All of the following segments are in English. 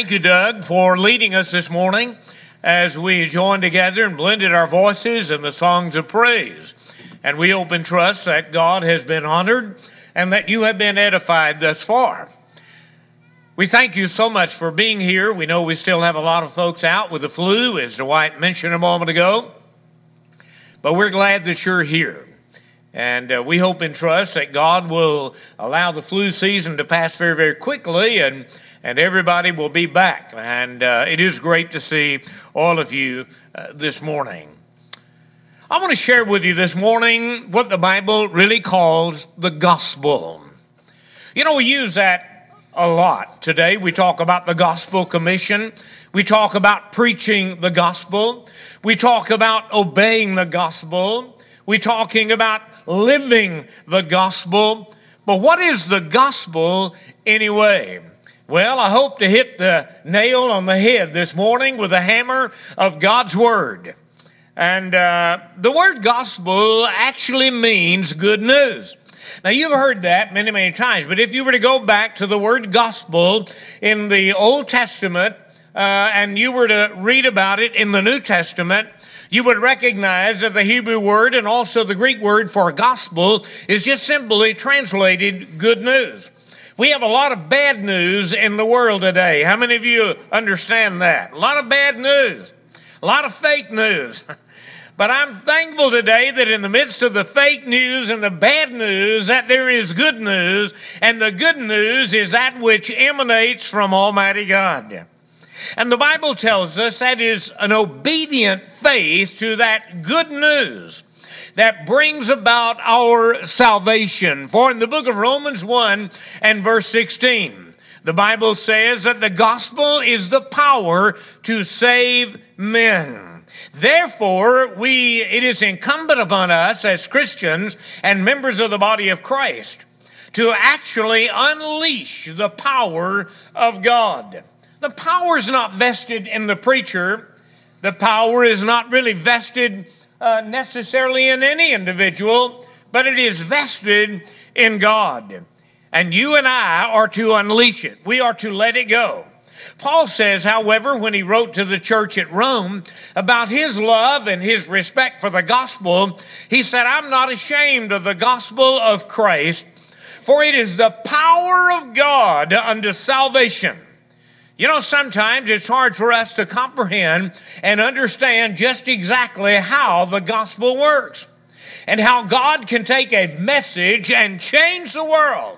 thank you, Doug, for leading us this morning as we joined together and blended our voices in the songs of praise. And we hope and trust that God has been honored and that you have been edified thus far. We thank you so much for being here. We know we still have a lot of folks out with the flu, as Dwight mentioned a moment ago. But we're glad that you're here. And we hope and trust that God will allow the flu season to pass very, very quickly and everybody will be back. And it is great to see all of you this morning. I want to share with you this morning what the Bible really calls the gospel. You know, we use that a lot today. We talk about the gospel commission. We talk about preaching the gospel. We talk about obeying the gospel. We're talking about living the gospel. But what is the gospel anyway? Well, I hope to hit the nail on the head this morning with the hammer of God's word. And the word gospel actually means good news. Now, you've heard that many, many times, but if you were to go back to the word gospel in the Old Testament and you were to read about it in the New Testament, you would recognize that the Hebrew word and also the Greek word for gospel is just simply translated good news. We have a lot of bad news in the world today. How many of you understand that? A lot of bad news, a lot of fake news. But I'm thankful today that in the midst of the fake news and the bad news, that there is good news, and the good news is that which emanates from Almighty God. And the Bible tells us that is an obedient faith to that good news that brings about our salvation. For in the book of Romans 1 and verse 16, the Bible says that the gospel is the power to save men. Therefore, it is incumbent upon us as Christians and members of the body of Christ to actually unleash the power of God. The power is not vested in the preacher. The power is not really vested necessarily in any individual, but it is vested in God. And you and I are to unleash it. We are to let it go. Paul says, however, when he wrote to the church at Rome about his love and his respect for the gospel, he said, I'm not ashamed of the gospel of Christ, for it is the power of God unto salvation. You know, sometimes it's hard for us to comprehend and understand just exactly how the gospel works and how God can take a message and change the world.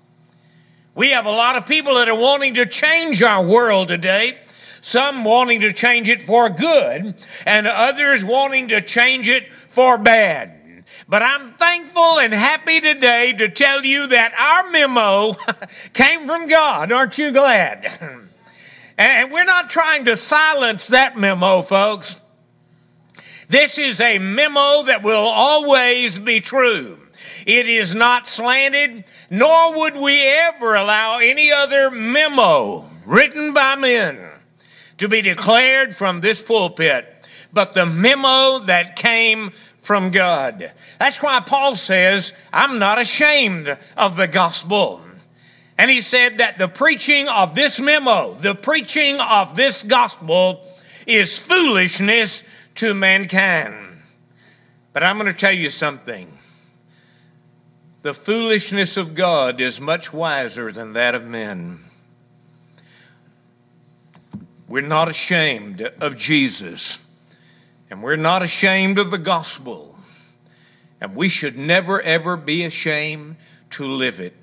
We have a lot of people that are wanting to change our world today, some wanting to change it for good, and others wanting to change it for bad. But I'm thankful and happy today to tell you that our memo came from God. Aren't you glad? And we're not trying to silence that memo, folks. This is a memo that will always be true. It is not slanted, nor would we ever allow any other memo written by men to be declared from this pulpit, but the memo that came from God. That's why Paul says, I'm not ashamed of the gospel. And he said that the preaching of this memo, the preaching of this gospel is foolishness to mankind. But I'm going to tell you something. The foolishness of God is much wiser than that of men. We're not ashamed of Jesus. And we're not ashamed of the gospel. And we should never, ever be ashamed to live it.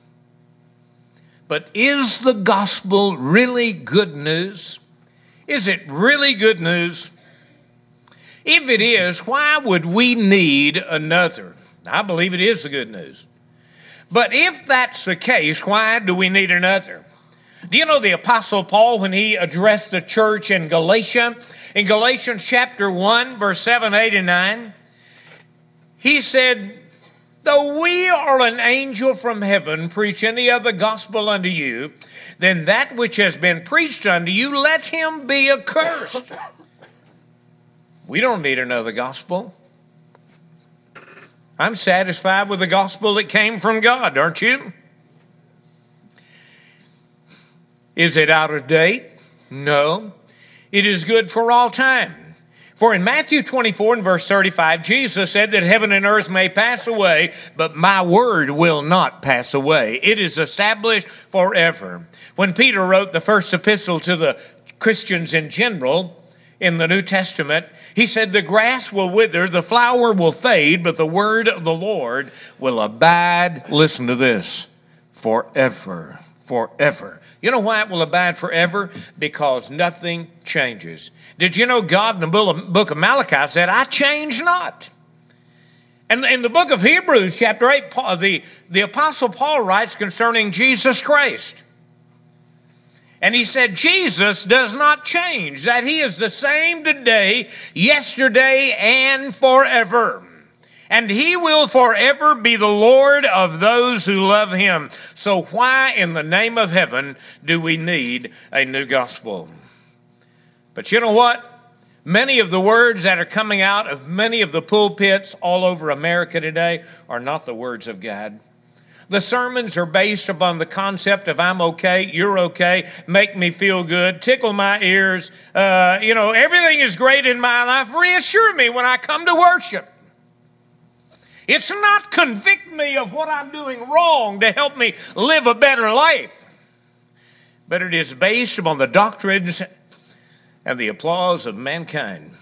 But is the gospel really good news? Is it really good news? If it is, why would we need another? I believe it is the good news. But if that's the case, why do we need another? Do you know the Apostle Paul, when he addressed the church in Galatia, in Galatians chapter 1, verse 7, 8, and 9, he said, though we or an angel from heaven preach any other gospel unto you than that which has been preached unto you, let him be accursed. We don't need another gospel. I'm satisfied with the gospel that came from God, aren't you? Is it out of date? No. It is good for all time. For in Matthew 24 and verse 35, Jesus said that heaven and earth may pass away, but my word will not pass away. It is established forever. When Peter wrote the first epistle to the Christians in general in the New Testament, he said, the grass will wither, the flower will fade, but the word of the Lord will abide, listen to this, forever. Forever. You know why it will abide forever? Because nothing changes. Did you know God in the book of Malachi said, I change not? And in the book of Hebrews, chapter 8, the Apostle Paul writes concerning Jesus Christ. And he said, Jesus does not change, that he is the same today, yesterday, and forever. And he will forever be the Lord of those who love him. So why in the name of heaven do we need a new gospel? But you know what? Many of the words that are coming out of many of the pulpits all over America today are not the words of God. The sermons are based upon the concept of I'm okay, you're okay, make me feel good, tickle my ears. Everything is great in my life. Reassure me when I come to worship. It's not convict me of what I'm doing wrong to help me live a better life. But it is based upon the doctrines and the applause of mankind.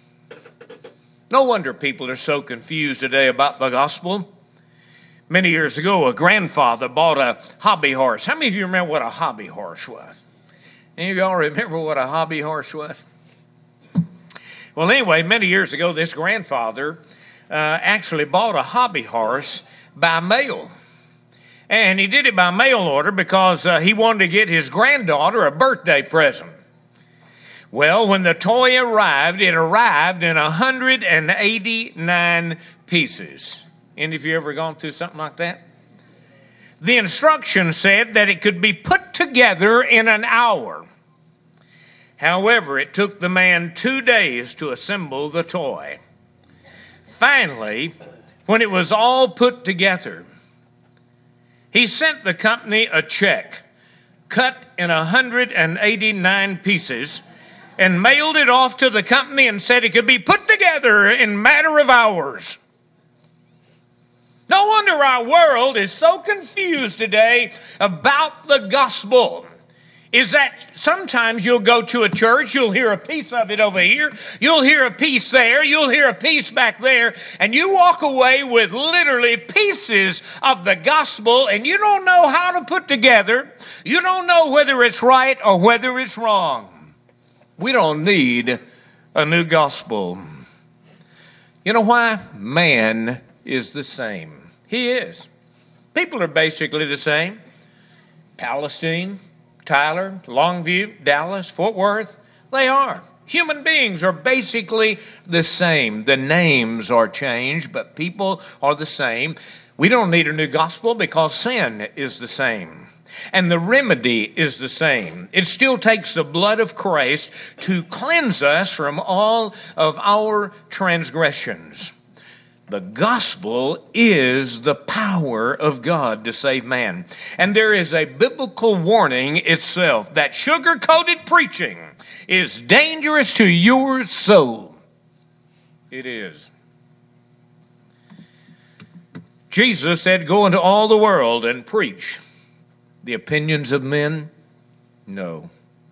No wonder people are so confused today about the gospel. Many years ago, a grandfather bought a hobby horse. How many of you remember what a hobby horse was? Any of y'all remember what a hobby horse was? Well, anyway, many years ago, this grandfather actually bought a hobby horse by mail. And he did it by mail order because he wanted to get his granddaughter a birthday present. Well, when the toy arrived, it arrived in 189 pieces. Any of you ever gone through something like that? The instructions said that it could be put together in an hour. However, it took the man 2 days to assemble the toy. Finally, when it was all put together, he sent the company a check cut in 189 pieces and mailed it off to the company and said it could be put together in a matter of hours. No wonder our world is so confused today about the gospel. Is that sometimes you'll go to a church, you'll hear a piece of it over here, you'll hear a piece there, you'll hear a piece back there, and you walk away with literally pieces of the gospel, and you don't know how to put together. You don't know whether it's right or whether it's wrong. We don't need a new gospel. You know why? Man is the same. He is. People are basically the same. Palestine, Tyler, Longview, Dallas, Fort Worth, they are. Human beings are basically the same. The names are changed, but people are the same. We don't need a new gospel because sin is the same. And the remedy is the same. It still takes the blood of Christ to cleanse us from all of our transgressions. The gospel is the power of God to save man. And there is a biblical warning itself that sugar-coated preaching is dangerous to your soul. It is. Jesus said, go into all the world and preach. The opinions of men? No.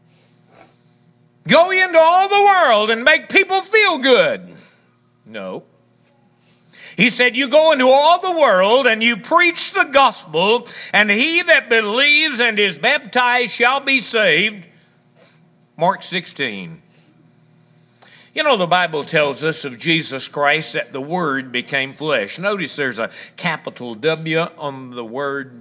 Go into all the world and make people feel good? No. He said, you go into all the world and you preach the gospel, and he that believes and is baptized shall be saved. Mark 16. You know, the Bible tells us of Jesus Christ that the Word became flesh. Notice there's a capital W on the word.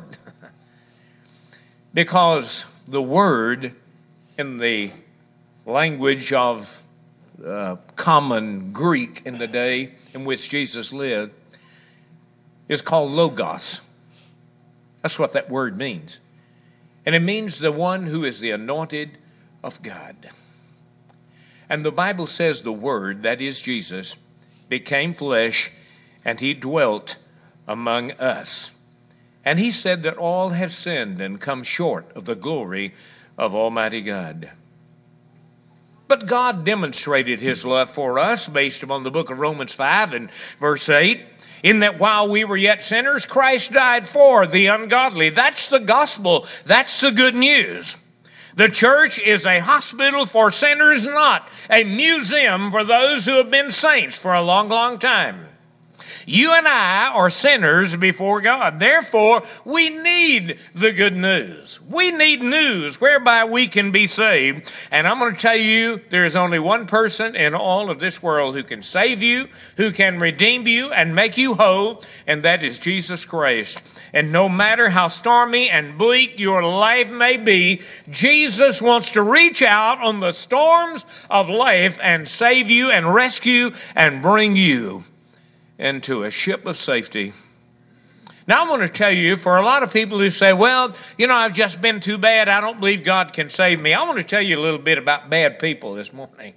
Because the Word in the language of common Greek in the day in which Jesus lived is called logos. That's what that word means. And it means the one who is the anointed of God. And the Bible says the Word, that is Jesus, became flesh and he dwelt among us. And he said that all have sinned and come short of the glory of Almighty God. But God demonstrated his love for us based upon the book of Romans 5 and verse 8, in that while we were yet sinners, Christ died for the ungodly. That's the gospel. That's the good news. The church is a hospital for sinners, not a museum for those who have been saints for a long, long time. You and I are sinners before God. Therefore, we need the good news. We need news whereby we can be saved. And I'm going to tell you, there is only one person in all of this world who can save you, who can redeem you and make you whole, and that is Jesus Christ. And no matter how stormy and bleak your life may be, Jesus wants to reach out on the storms of life and save you and rescue and bring you into a ship of safety. Now, I want to tell you, for a lot of people who say, well, I've just been too bad, I don't believe God can save me. I want to tell you a little bit about bad people this morning.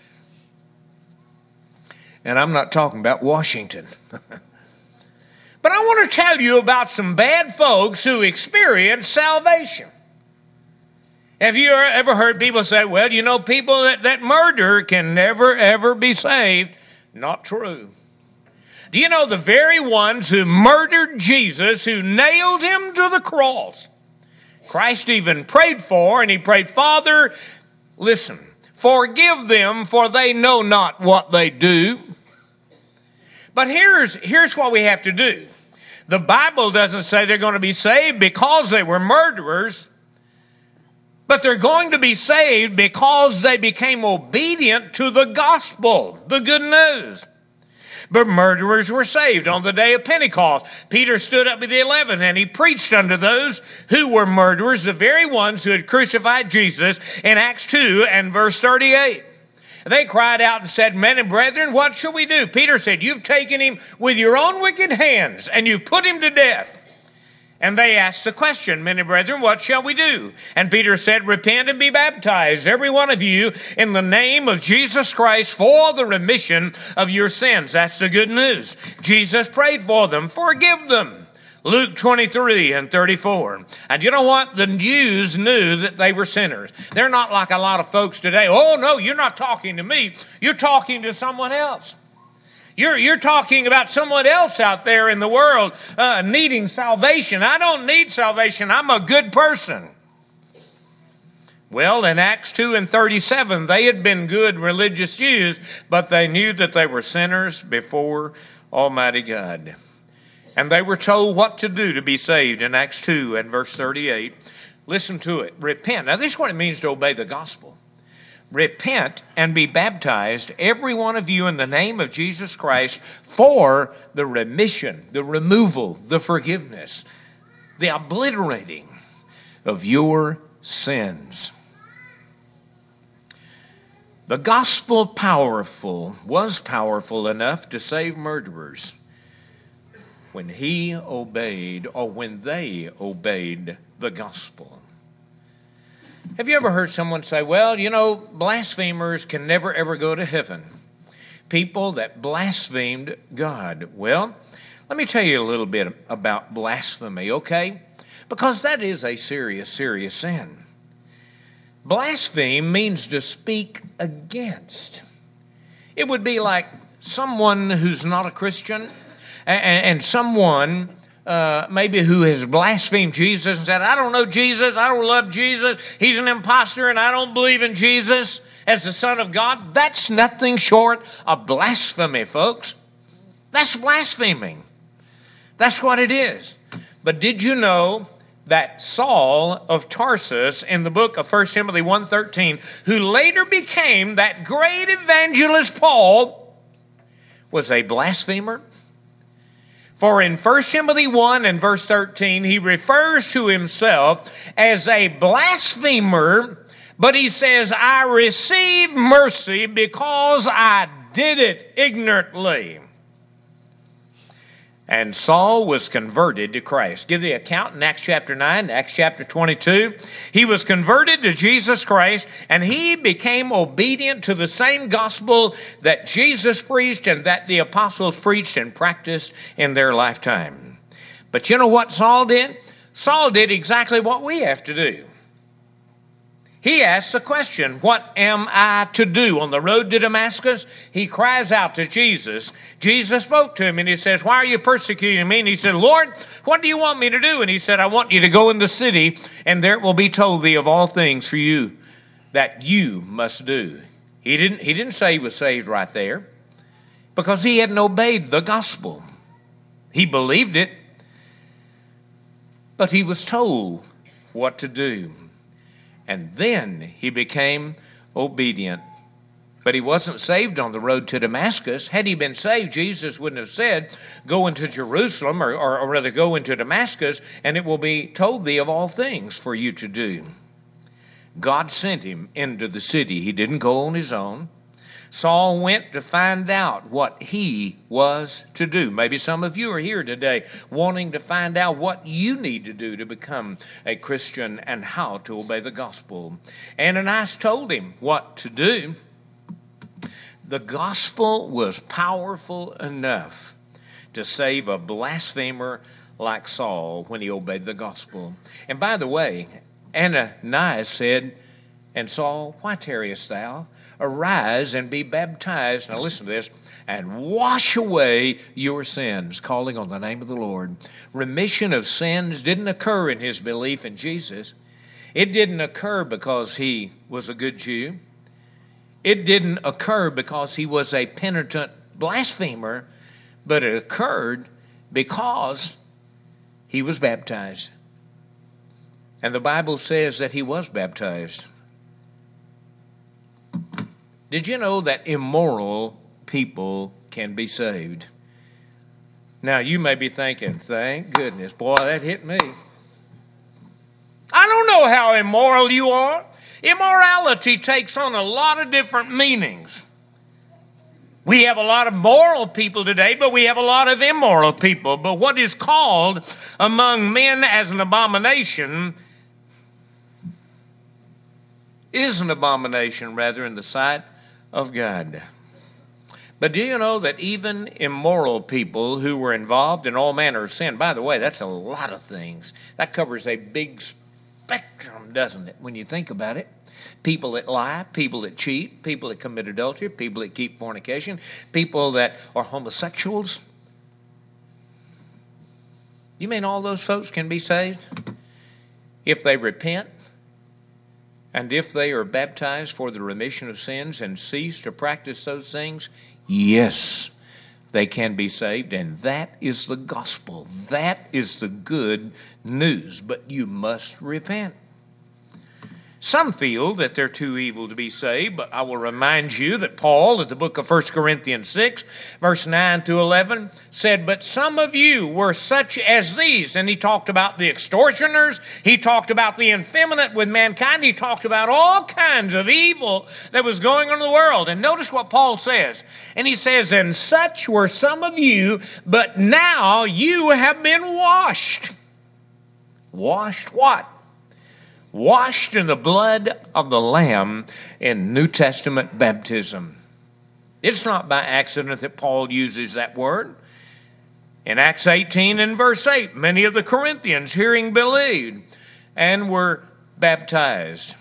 And I'm not talking about Washington. But I want to tell you about some bad folks who experience salvation. Have you ever heard people say, well, people that murder can never, ever be saved? Not true. Do you know the very ones who murdered Jesus, who nailed him to the cross, Christ even prayed for, and he prayed, Father, listen, forgive them, for they know not what they do. But here's what we have to do. The Bible doesn't say they're going to be saved because they were murderers, but they're going to be saved because they became obedient to the gospel, the good news. But murderers were saved on the day of Pentecost. Peter stood up with the 11 and he preached unto those who were murderers, the very ones who had crucified Jesus, in Acts 2 and verse 38. They cried out and said, Men and brethren, what shall we do? Peter said, you've taken him with your own wicked hands and you put him to death. And they asked the question, Men and brethren, what shall we do? And Peter said, Repent and be baptized, every one of you, in the name of Jesus Christ for the remission of your sins. That's the good news. Jesus prayed for them. Forgive them. Luke 23 and 34. And you know what? The Jews knew that they were sinners. They're not like a lot of folks today. Oh, no, you're not talking to me. You're talking to someone else. You're talking about someone else out there in the world needing salvation. I don't need salvation. I'm a good person. Well, in Acts 2 and 37, they had been good religious Jews, but they knew that they were sinners before Almighty God. And they were told what to do to be saved in Acts 2 and verse 38. Listen to it. Repent. Now, this is what it means to obey the gospel. Repent and be baptized, every one of you, in the name of Jesus Christ for the remission, the removal, the forgiveness, the obliterating of your sins. The gospel was powerful enough to save murderers when he obeyed, or when they obeyed the gospel. Have you ever heard someone say, well, blasphemers can never, ever go to heaven? People that blasphemed God. Well, let me tell you a little bit about blasphemy, okay? Because that is a serious, serious sin. Blaspheme means to speak against. It would be like someone who's not a Christian and someone maybe who has blasphemed Jesus and said, I don't know Jesus, I don't love Jesus, he's an imposter and I don't believe in Jesus as the Son of God. That's nothing short of blasphemy, folks. That's blaspheming. That's what it is. But did you know that Saul of Tarsus, in the book of 1 Timothy 1:13, who later became that great evangelist Paul, was a blasphemer? For in 1 Timothy 1 and verse 13, he refers to himself as a blasphemer, but he says, I received mercy because I did it ignorantly. And Saul was converted to Christ. Give the account in Acts chapter 9, Acts chapter 22. He was converted to Jesus Christ, and he became obedient to the same gospel that Jesus preached and that the apostles preached and practiced in their lifetime. But you know what Saul did? Saul did exactly what we have to do. He asks the question, what am I to do? On the road to Damascus, he cries out to Jesus. Jesus spoke to him and he says, why are you persecuting me? And he said, Lord, what do you want me to do? And he said, I want you to go in the city and there it will be told thee of all things for you that you must do. He didn't say he was saved right there because he hadn't obeyed the gospel. He believed it, but he was told what to do. And then he became obedient. But he wasn't saved on the road to Damascus. Had he been saved, Jesus wouldn't have said, go into Jerusalem, or rather go into Damascus, and it will be told thee of all things for you to do. God sent him into the city. He didn't go on his own. Saul went to find out what he was to do. Maybe some of you are here today wanting to find out what you need to do to become a Christian and how to obey the gospel. Ananias told him what to do. The gospel was powerful enough to save a blasphemer like Saul when he obeyed the gospel. And by the way, Ananias said, and Saul, why tarriest thou? Arise and be baptized, now listen to this, and wash away your sins, calling on the name of the Lord. Remission of sins didn't occur in his belief in Jesus. It didn't occur because he was a good Jew. It didn't occur because he was a penitent blasphemer, but it occurred because he was baptized. And the Bible says that he was baptized. Did you know that immoral people can be saved? Now, you may be thinking, thank goodness, boy, that hit me. I don't know how immoral you are. Immorality takes on a lot of different meanings. We have a lot of moral people today, but we have a lot of immoral people. But what is called among men as an abomination is an abomination, rather, in the sight of God. But do you know that even immoral people who were involved in all manner of sin, by the way, that's a lot of things. That covers a big spectrum, doesn't it, when you think about it? People that lie, people that cheat, people that commit adultery, people that keep fornication, people that are homosexuals. You mean all those folks can be saved if they repent? And if they are baptized for the remission of sins and cease to practice those things, yes, they can be saved. And that is the gospel. That is the good news. But you must repent. Some feel that they're too evil to be saved, but I will remind you that Paul, at the book of 1 Corinthians 6, verse 9 through 11, said, but some of you were such as these. And he talked about the extortioners. He talked about the effeminate with mankind. He talked about all kinds of evil that was going on in the world. And notice what Paul says. And he says, and such were some of you, but now you have been washed. Washed what? Washed in the blood of the Lamb in New Testament baptism. It's not by accident that Paul uses that word. In Acts 18 and verse 8, many of the Corinthians, hearing, believed and were baptized.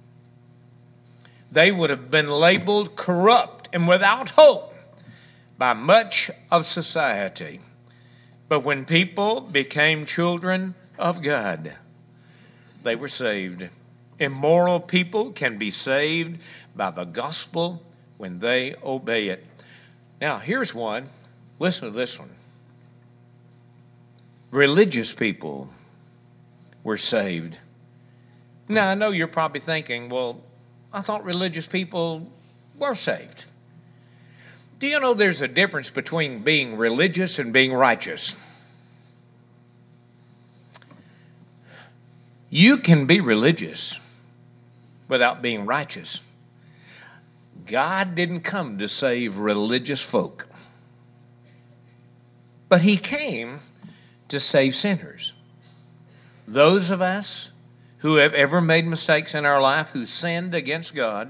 They would have been labeled corrupt and without hope by much of society. But when people became children of God, they were saved. Immoral people can be saved by the gospel when they obey it. Now, here's one. Listen to this one. Religious people were saved. Now, I know you're probably thinking, well, I thought religious people were saved. Do you know there's a difference between being religious and being righteous? You can be religious without being righteous. God didn't come to save religious folk, but he came to save sinners. Those of us who have ever made mistakes in our life, who sinned against God,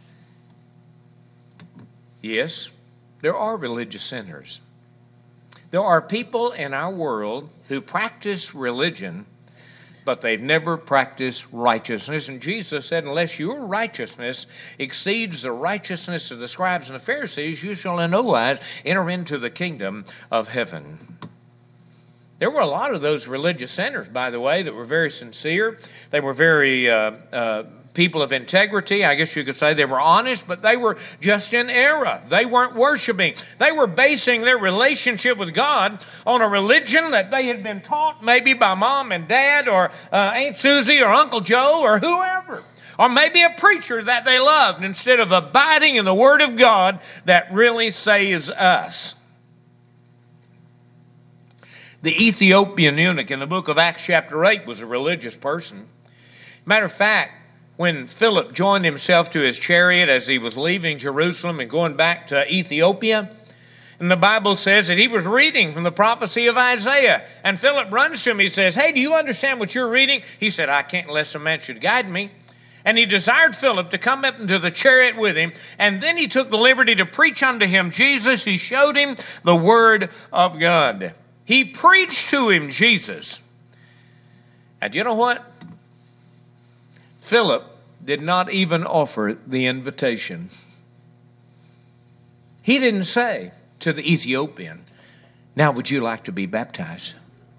yes, there are religious sinners. There are people in our world who practice religion, but they've never practiced righteousness. And Jesus said, unless your righteousness exceeds the righteousness of the scribes and the Pharisees, you shall in no wise enter into the kingdom of heaven. There were a lot of those religious sinners, by the way, that were very sincere. They were very people of integrity. I guess you could say they were honest, but they were just in error. They weren't worshiping. They were basing their relationship with God on a religion that they had been taught maybe by mom and dad or Aunt Susie or Uncle Joe or whoever. Or maybe a preacher that they loved instead of abiding in the Word of God that really saves us. The Ethiopian eunuch in the book of Acts chapter 8 was a religious person. Matter of fact, when Philip joined himself to his chariot as he was leaving Jerusalem and going back to Ethiopia, and the Bible says that he was reading from the prophecy of Isaiah. And Philip runs to him. He says, hey, do you understand what you're reading? He said, I can't unless a man should guide me. And he desired Philip to come up into the chariot with him. And then he took the liberty to preach unto him Jesus. He showed him the Word of God. He preached to him Jesus. And you know what? Philip did not even offer the invitation. He didn't say to the Ethiopian, now would you like to be baptized?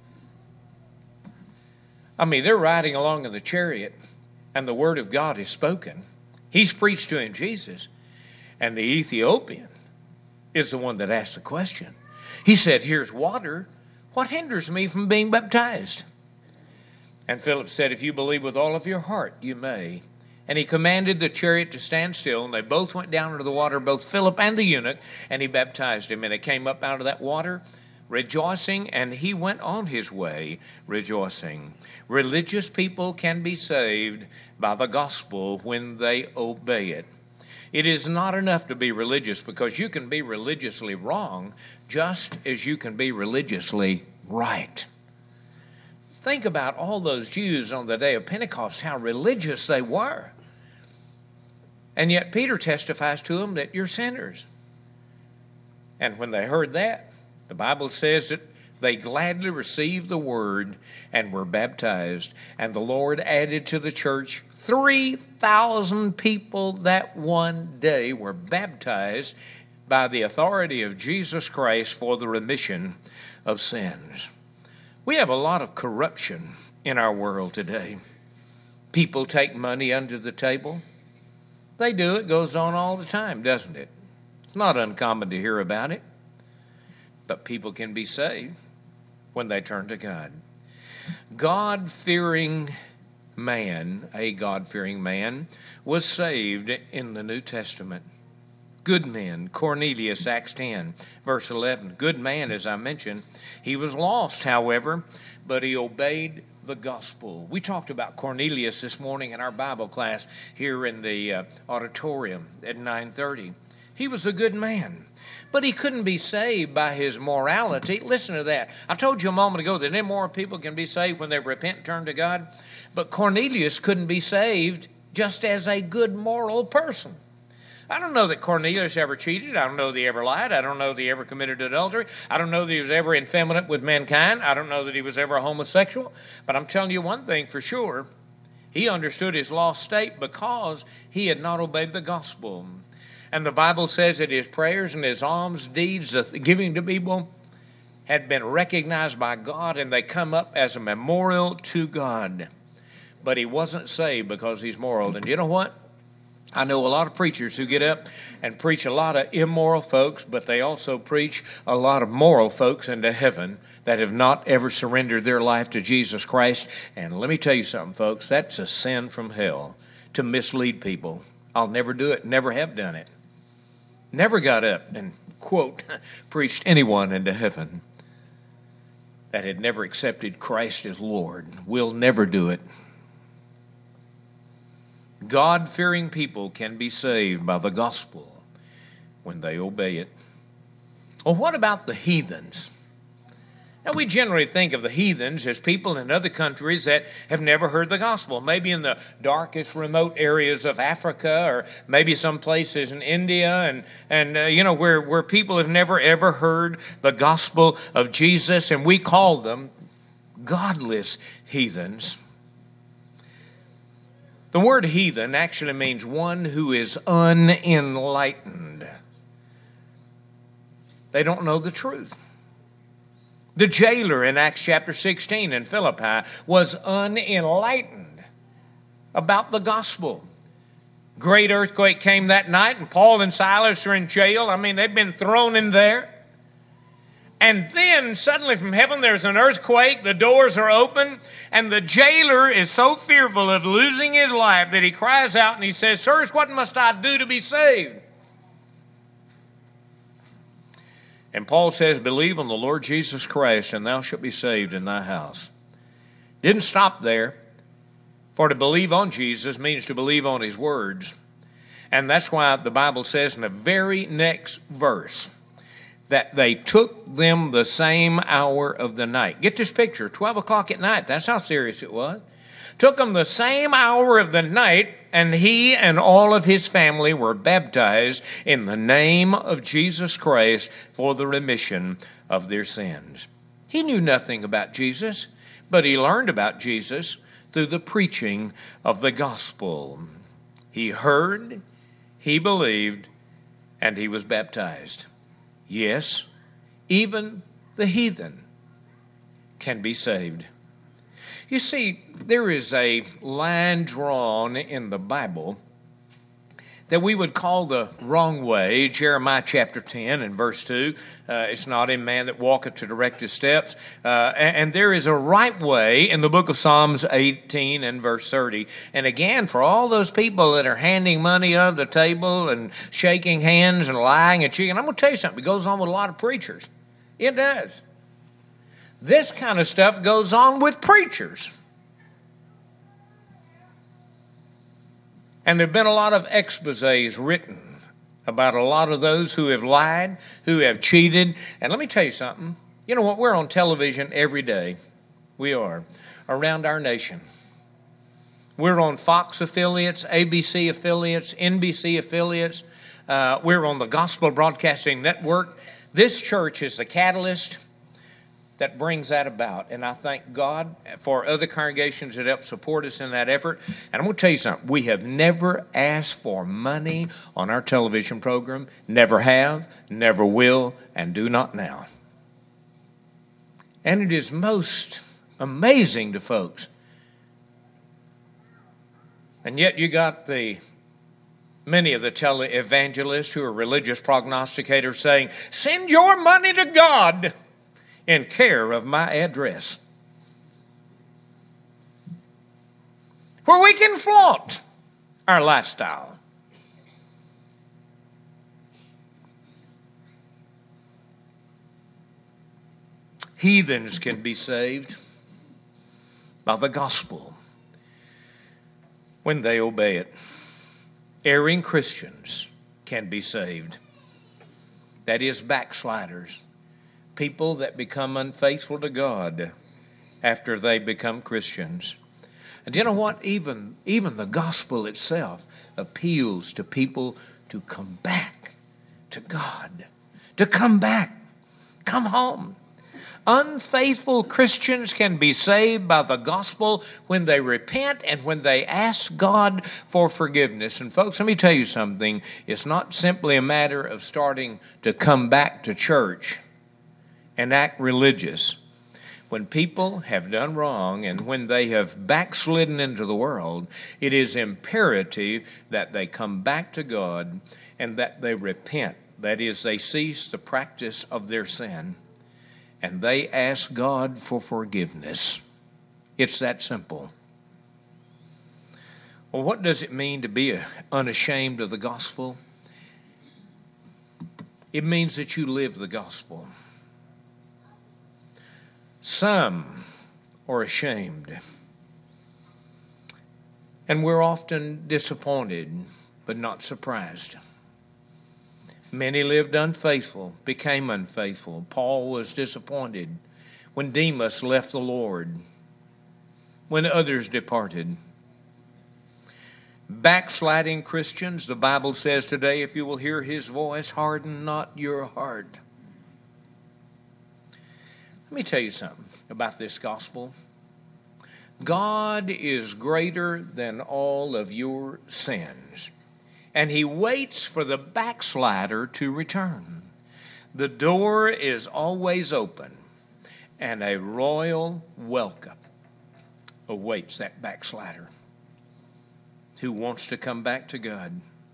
I mean, they're riding along in the chariot and the Word of God is spoken. He's preached to him Jesus. And the Ethiopian is the one that asked the question. He said, here's water. What hinders me from being baptized? And Philip said, if you believe with all of your heart, you may. And he commanded the chariot to stand still, and they both went down into the water, both Philip and the eunuch, and he baptized him. And it came up out of that water, rejoicing, and he went on his way rejoicing. Religious people can be saved by the gospel when they obey it. It is not enough to be religious, because you can be religiously wrong just as you can be religiously right. Think about all those Jews on the day of Pentecost, how religious they were. And yet Peter testifies to them that you're sinners. And when they heard that, the Bible says that they gladly received the word and were baptized. And the Lord added to the church 3,000 people that one day were baptized by the authority of Jesus Christ for the remission of sins. We have a lot of corruption in our world today. People take money under the table. They do. It goes on all the time, doesn't it? It's not uncommon to hear about it. But people can be saved when they turn to God. God-fearing man, a God-fearing man, was saved in the New Testament. Good men, Cornelius, Acts 10, verse 11. Good man, as I mentioned. He was lost, however, but he obeyed the gospel. We talked about Cornelius this morning in our Bible class here in the auditorium at 9:30. He was a good man, but he couldn't be saved by his morality. Listen to that. I told you a moment ago that immoral people can be saved when they repent and turn to God, but Cornelius couldn't be saved just as a good moral person. I don't know that Cornelius ever cheated. I don't know that he ever lied. I don't know that he ever committed adultery. I don't know that he was ever effeminate with mankind. I don't know that he was ever a homosexual. But I'm telling you one thing for sure. He understood his lost state because he had not obeyed the gospel. And the Bible says that his prayers and his alms deeds, the giving to people, had been recognized by God, and they come up as a memorial to God. But he wasn't saved because he's moral. And you know what? I know a lot of preachers who get up and preach a lot of immoral folks, but they also preach a lot of moral folks into heaven that have not ever surrendered their life to Jesus Christ. And let me tell you something, folks, that's a sin from hell to mislead people. I'll never do it, never have done it. Never got up and, quote, preached anyone into heaven that had never accepted Christ as Lord. We'll never do it. God-fearing people can be saved by the gospel when they obey it. Well, what about the heathens? Now, we generally think of the heathens as people in other countries that have never heard the gospel, maybe in the darkest, remote areas of Africa, or maybe some places in India, and where people have never, ever heard the gospel of Jesus, and we call them godless heathens. The word heathen actually means one who is unenlightened. They don't know the truth. The jailer in Acts chapter 16 in Philippi was unenlightened about the gospel. Great earthquake came that night, and Paul and Silas are in jail. I mean, they've been thrown in there. And then suddenly from heaven there's an earthquake, the doors are open, and the jailer is so fearful of losing his life that he cries out and he says, "Sirs, what must I do to be saved?" And Paul says, "Believe on the Lord Jesus Christ, and thou shalt be saved in thy house." Didn't stop there. For to believe on Jesus means to believe on his words. And that's why the Bible says in the very next verse that they took them the same hour of the night. Get this picture, 12 o'clock at night. That's how serious it was. Took them the same hour of the night, and he and all of his family were baptized in the name of Jesus Christ for the remission of their sins. He knew nothing about Jesus, but he learned about Jesus through the preaching of the gospel. He heard, he believed, and he was baptized. Yes, even the heathen can be saved. You see, there is a line drawn in the Bible that we would call the wrong way. Jeremiah chapter 10 and verse 2, it's not in man that walketh to direct his steps. And there is a right way in the book of Psalms 18 and verse 30. And again, for all those people that are handing money under the table and shaking hands and lying and cheating, I'm going to tell you something. It goes on with a lot of preachers. It does. This kind of stuff goes on with preachers. And there have been a lot of exposés written about a lot of those who have lied, who have cheated. And let me tell you something. You know what? We're on television every day. We are. Around our nation. We're on Fox affiliates, ABC affiliates, NBC affiliates. We're on the Gospel Broadcasting Network. This church is the catalyst that brings that about. And I thank God for other congregations that help support us in that effort. And I'm going to tell you something. We have never asked for money on our television program. Never have, never will, and do not now. And it is most amazing to folks. And yet you got many of the televangelists who are religious prognosticators saying, "Send your money to God in care of my address," where we can flaunt our lifestyle. Heathens can be saved by the gospel when they obey it. Erring Christians can be saved. That is, backsliders. People that become unfaithful to God after they become Christians. And you know what? Even the gospel itself appeals to people to come back to God. To come back. Come home. Unfaithful Christians can be saved by the gospel when they repent and when they ask God for forgiveness. And folks, let me tell you something. It's not simply a matter of starting to come back to church and act religious. When people have done wrong and when they have backslidden into the world, it is imperative that they come back to God and that they repent. That is, they cease the practice of their sin and they ask God for forgiveness. It's that simple. Well, what does it mean to be unashamed of the gospel? It means that you live the gospel. Some are ashamed. And we're often disappointed, but not surprised. Many lived unfaithful, became unfaithful. Paul was disappointed when Demas left the Lord, when others departed. Backsliding Christians, the Bible says today, if you will hear his voice, harden not your heart. Let me tell you something about this gospel. God is greater than all of your sins, and he waits for the backslider to return. The door is always open, and a royal welcome awaits that backslider who wants to come back to God.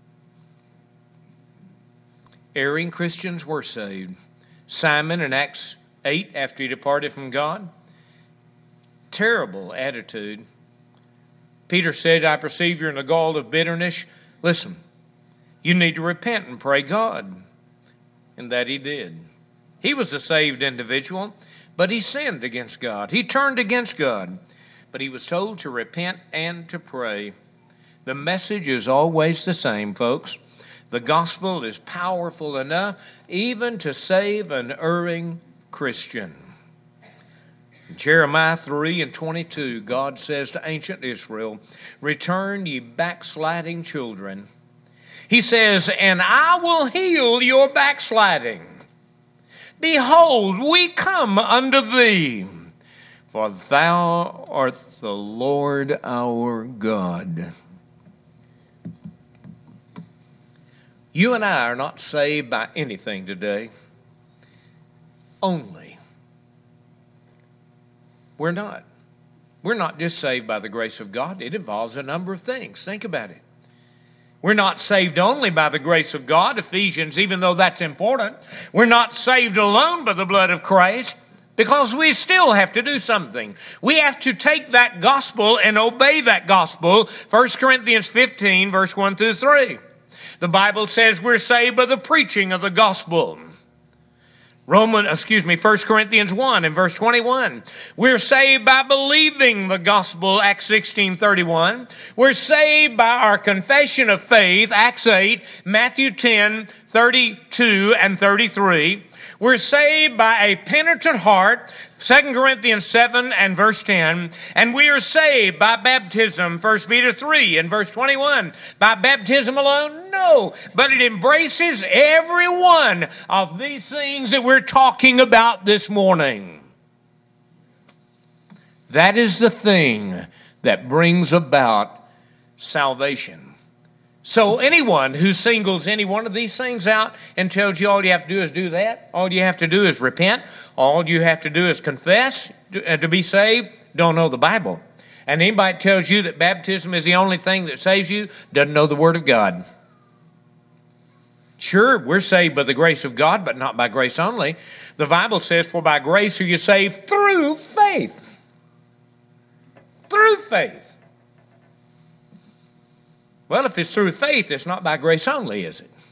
Erring Christians were saved. Simon in Acts 8, after he departed from God, terrible attitude. Peter said, I perceive you're in the gall of bitterness. Listen, you need to repent and pray God. And that he did. He was a saved individual, but he sinned against God. He turned against God. But he was told to repent and to pray. The message is always the same, folks. The gospel is powerful enough even to save an erring Christian. In Jeremiah 3:22, God says to ancient Israel, return, ye backsliding children. He says, and I will heal your backsliding. Behold, we come unto thee, for thou art the Lord our God. You and I are not saved by anything today. Only. We're not. We're not just saved by the grace of God. It involves a number of things. Think about it. We're not saved only by the grace of God, Ephesians, even though that's important. We're not saved alone by the blood of Christ, because we still have to do something. We have to take that gospel and obey that gospel. 1 Corinthians 15, verse 1 through 3. The Bible says we're saved by the preaching of the gospel. 1 Corinthians 1 and verse 21. We're saved by believing the gospel, Acts 16:31. We're saved by our confession of faith, Acts 8, Matthew 10, 32 and 33. We're saved by a penitent heart, 2 Corinthians 7 and verse 10. And we are saved by baptism, 1 Peter 3 and verse 21. By baptism alone? No. But it embraces every one of these things that we're talking about this morning. That is the thing that brings about salvation. So anyone who singles any one of these things out and tells you all you have to do is do that, all you have to do is repent, all you have to do is confess to be saved, don't know the Bible. And anybody that tells you that baptism is the only thing that saves you doesn't know the Word of God. Sure, we're saved by the grace of God, but not by grace only. The Bible says, for by grace are you saved through faith. Through faith. Well, if it's through faith, it's not by grace only, is it?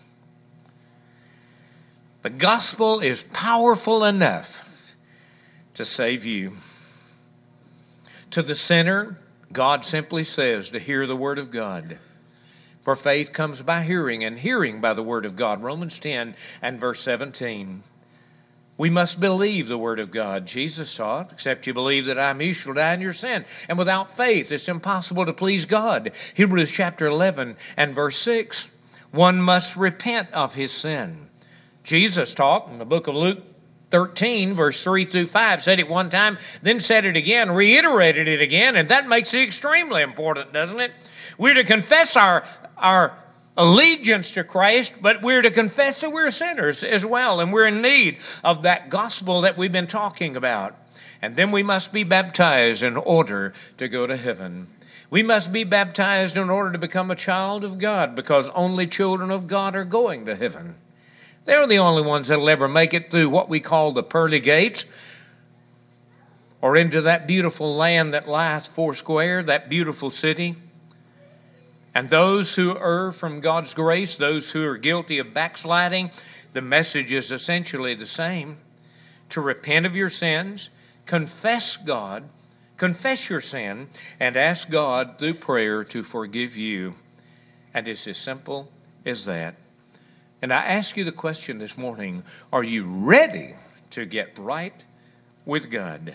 The gospel is powerful enough to save you. To the sinner, God simply says to hear the word of God. For faith comes by hearing, and hearing by the word of God. Romans 10 and verse 17. We must believe the word of God. Jesus taught, except you believe that I am, you shall die in your sin. And without faith, it's impossible to please God. Hebrews chapter 11 and verse 6. One must repent of his sin. Jesus taught in the book of Luke 13, verse 3 through 5, said it one time, then said it again, reiterated it again, and that makes it extremely important, doesn't it? We're to confess our allegiance to Christ, but we're to confess that we're sinners as well, and we're in need of that gospel that we've been talking about. And then we must be baptized in order to go to heaven. We must be baptized in order to become a child of God, because only children of God are going to heaven. They're the only ones that will ever make it through what we call the pearly gates, or into that beautiful land that lies foursquare, that beautiful city. And those who err from God's grace, those who are guilty of backsliding, the message is essentially the same. To repent of your sins, confess God, confess your sin, and ask God through prayer to forgive you. And it's as simple as that. And I ask you the question this morning, are you ready to get right with God.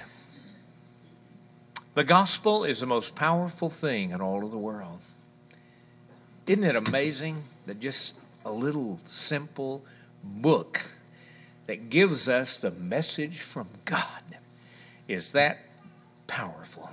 The gospel is the most powerful thing in all of the world. Isn't it amazing that just a little simple book that gives us the message from God is that powerful?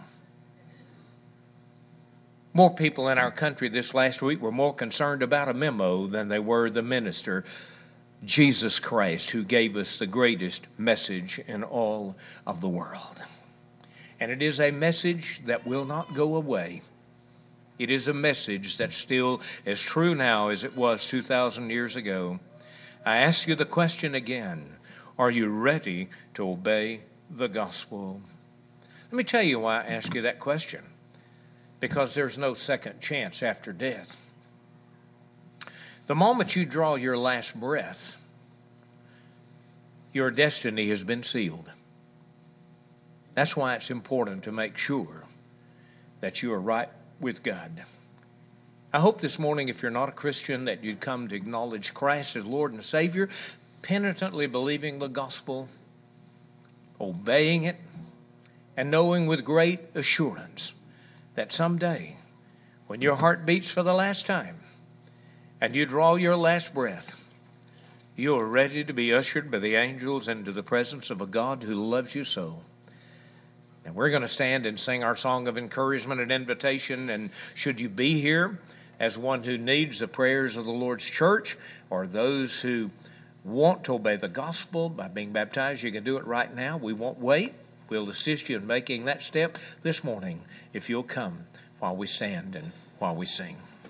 More people in our country this last week were more concerned about a memo than they were the minister, Jesus Christ, who gave us the greatest message in all of the world. And it is a message that will not go away. It is a message that's still as true now as it was 2,000 years ago. I ask you the question again. Are you ready to obey the gospel? Let me tell you why I ask you that question. Because there's no second chance after death. The moment you draw your last breath, your destiny has been sealed. That's why it's important to make sure that you are right with God. I hope this morning, if you're not a Christian, that you'd come to acknowledge Christ as Lord and Savior, penitently believing the gospel, obeying it, and knowing with great assurance that someday, when your heart beats for the last time and you draw your last breath, you are ready to be ushered by the angels into the presence of a God who loves you so. And we're going to stand and sing our song of encouragement and invitation. And should you be here as one who needs the prayers of the Lord's church, or those who want to obey the gospel by being baptized, you can do it right now. We won't wait. We'll assist you in making that step this morning if you'll come while we stand and while we sing.